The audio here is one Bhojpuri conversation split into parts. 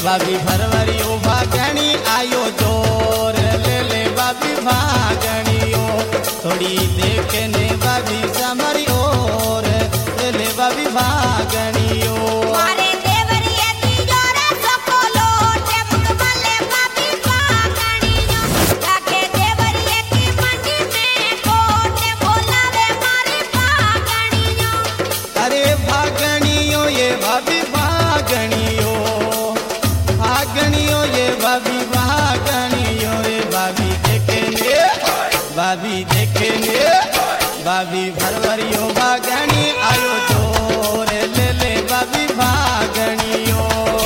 भाभी फरवरी ओ भागणी आयो जोर ले भाभी भागणियो थोड़ी देखने भाभी समरी ओर ले भाभी भागणियो मारे देवरिया तिजोरा सकोलो टेपक वाले भाभी भागणियो जाके देवरिया की मंडी में कोटे बोलावे मारी भागणियो अरे भागणियो ये भाभी भागणियो भागणियो ये भाभी भागणियो ये भाभी देखेने भाभी फरवरियो भागणी आयो जोर ले भाभी भागणियो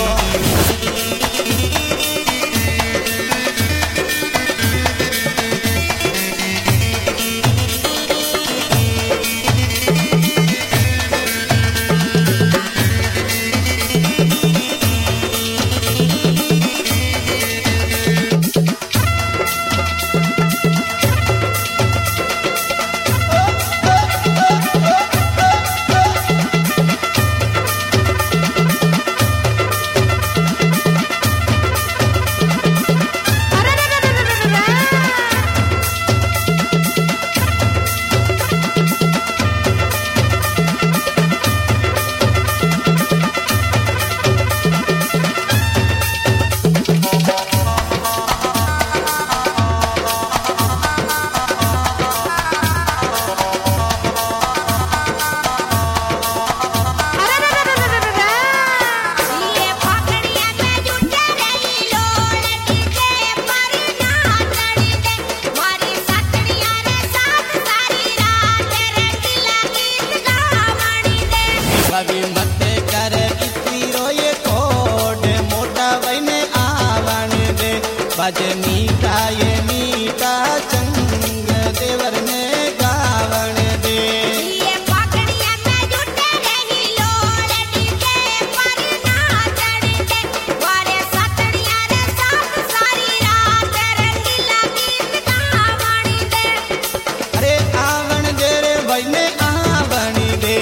भाभी मत कर किरो ये कोड मोटा बने आवण दे बज मीठा ये मीठा चंग देवर ने गावण दे ये पाकड़िया में जुटे रही लोड़ डीजे पर नाचण दे वारे सतड़िया रे साथ सारी रात रंगीला गीत गावण दे अरे आवण दे रे बने आवण दे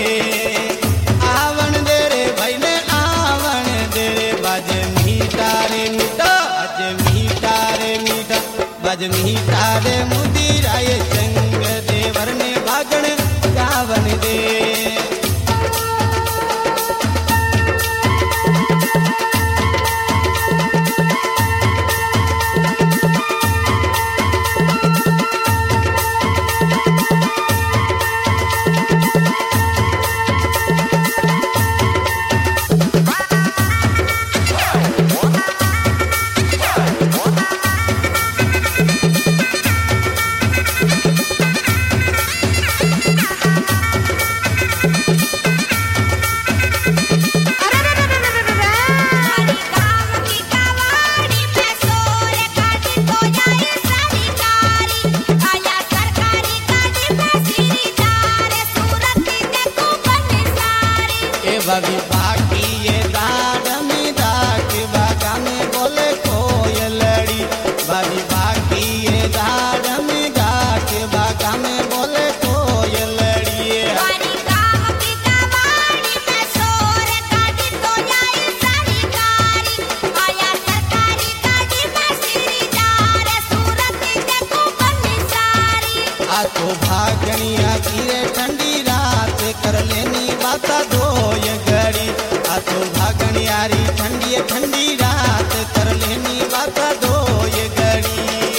बज मीठा रे मुदीराए चंग देवर ने भागण गावन दे भाभी बाकी ये दाड़ में डाक बागा में बोले कोयलड़ी भाभी बाकी ये दाड़ में डाक बागा में बोले कोयलड़ी वारी गांव की कवाड़ी में सोर काटी तो जाए सरकारी आया सरकारी गाड़ी में सीरीदार सूरत देखो बनिसारी आ तो भागणिया की रे ठंडी रात कर लेनी बाता धोय गड़ी आ तो भागणियारी ठंडी ठंडी रात कर लेनी बाता धोय गड़ी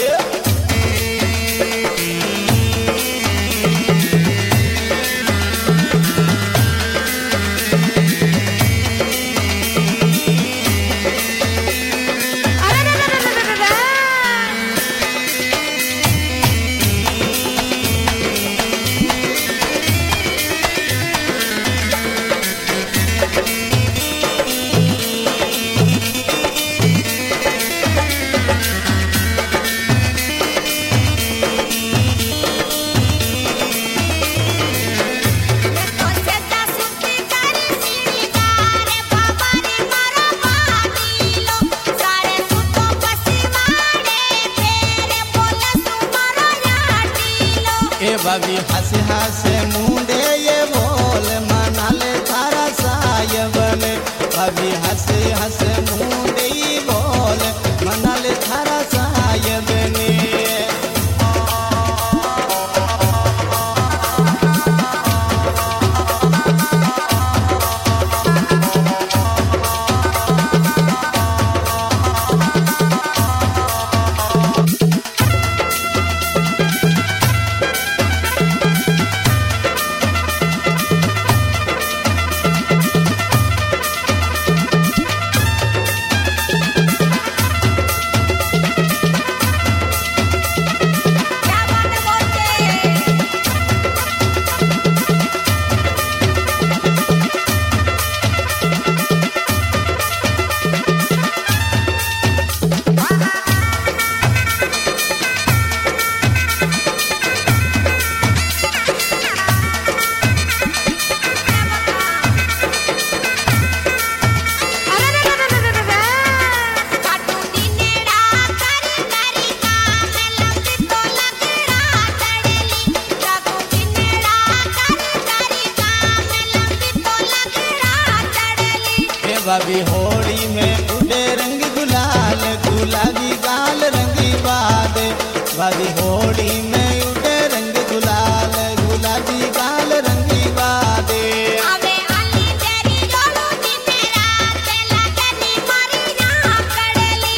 भाभी हंसे हंसे मुंडे ये बोल मना ले थारा सायबन भाभी हंसे हंसे मुंडे भाभी होली में उड़े रंग गुलाल गुलाबी गाल रंगी बादे भाभी होली में उड़े रंग गुलाल गुलाबी गाल रंगी बादे अबे आली तेरी जोड़ो दी मेरा तेला कनी मारी ना कड़ली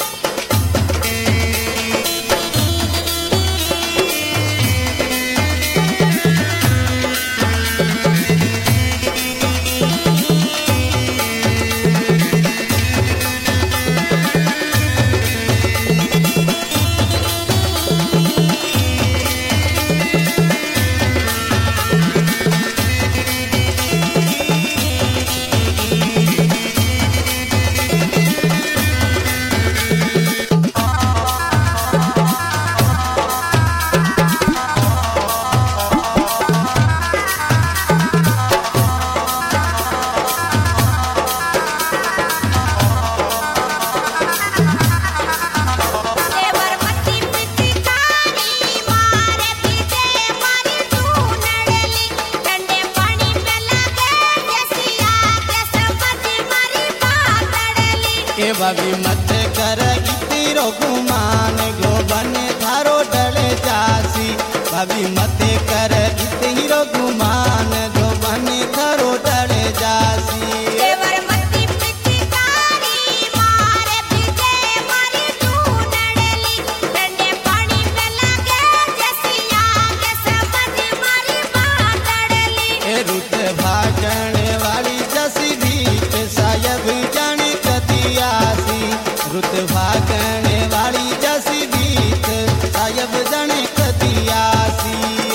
देवर मत्ती पिचकारी मारे पीछे मारी ढूंढली ठंडे पानी में लगे जैसी आग समझ मारी पातड़ली के भाभी मत कर तेरो गुमान गोबन थारो डले जासी भाभी मत कर तेरो गुमान गोबन थारो डले जासी देवर मत्ती पिचकारी मारे पीछे मारी ढूंढली ठंडे पानी में लगे जैसी आग समझ मारी पातड़ली ए रुत भागने वाली जसी भीत सायब जाने कदियासी रुत भागने वाली जसी भीत सायब जाने कदियासी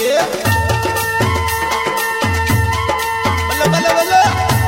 बल्ला बल्ला बल्ला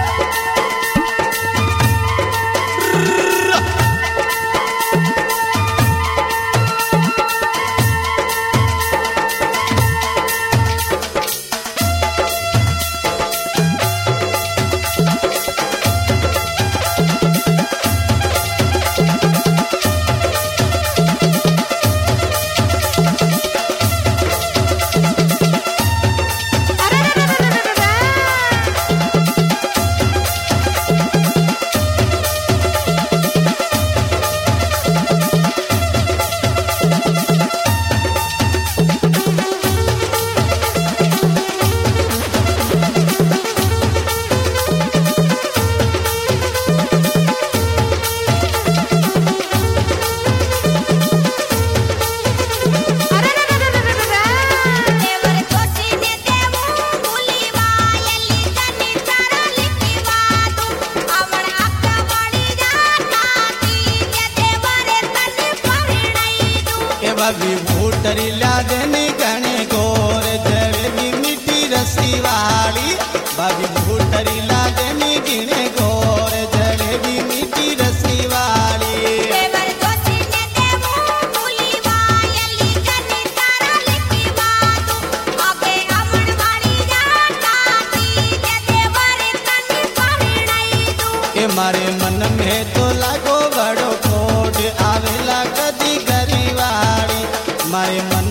देवर कोसी ने देवू भूली वायली कनी तारा लिखी वादू अमर अक्का वाली जाता की के देवरे तने परिणई दू के भाभी भूटरी ला देने गणे गोर जलेबी मीठी रसी वाली भाभी भूटरी ला देने गिणे गोर जलेबी मीठी रसी वाली देवर कोसी ने देवू भूली वायली कनी तारा लिखी वादू अबे अमर वाली जाता की के देवरे तने परिणई दू के मारे मन में तो लागो बड़ो कोड आवेला कदी गरीवाड़ी मारे मन